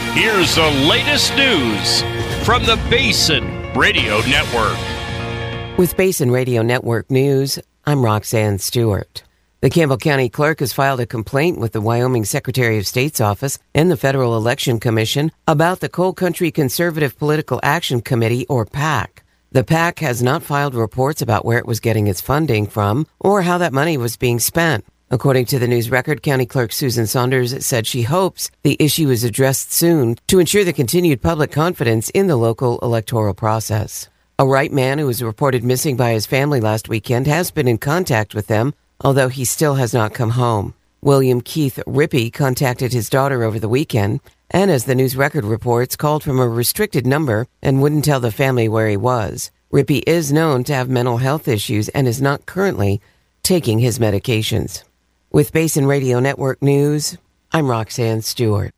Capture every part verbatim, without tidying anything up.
Here's the latest news from the Basin Radio Network. With Basin Radio Network News, I'm Roxanne Stewart. The Campbell County Clerk has filed a complaint with the Wyoming Secretary of State's office and the Federal Election Commission about the Coal Country Conservative Political Action Committee, or PAC. The PAC has not filed reports about where it was getting its funding from or how that money was being spent. According to the news record, County Clerk Susan Saunders said she hopes the issue is addressed soon to ensure the continued public confidence in the local electoral process. A Wright man who was reported missing by his family last weekend has been in contact with them, although he still has not come home. William Keith Rippey contacted his daughter over the weekend and, as the news record reports, called from a restricted number and wouldn't tell the family where he was. Rippey is known to have mental health issues and is not currently taking his medications. With Basin Radio Network News, I'm Roxanne Stewart.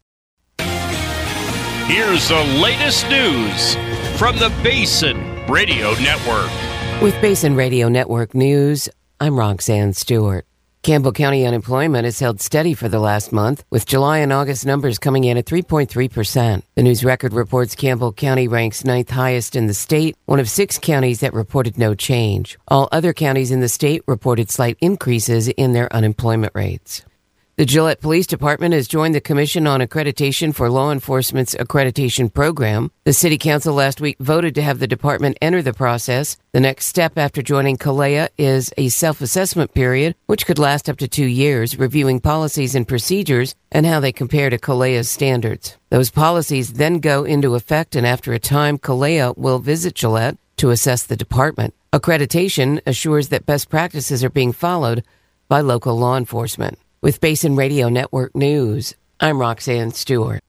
Here's the latest news from the Basin Radio Network. With Basin Radio Network News, I'm Roxanne Stewart. Campbell County unemployment has held steady for the last month, with July and August numbers coming in at three point three percent. The news record reports Campbell County ranks ninth highest in the state, one of six counties that reported no change. All other counties in the state reported slight increases in their unemployment rates. The Gillette Police Department has joined the Commission on Accreditation for Law Enforcement's accreditation program. The City Council last week voted to have the department enter the process. The next step after joining C A L E A is a self-assessment period, which could last up to two years, reviewing policies and procedures and how they compare to C A L E A's standards. Those policies then go into effect, and after a time, C A L E A will visit Gillette to assess the department. Accreditation assures that best practices are being followed by local law enforcement. With Basin Radio Network News, I'm Roxanne Stewart.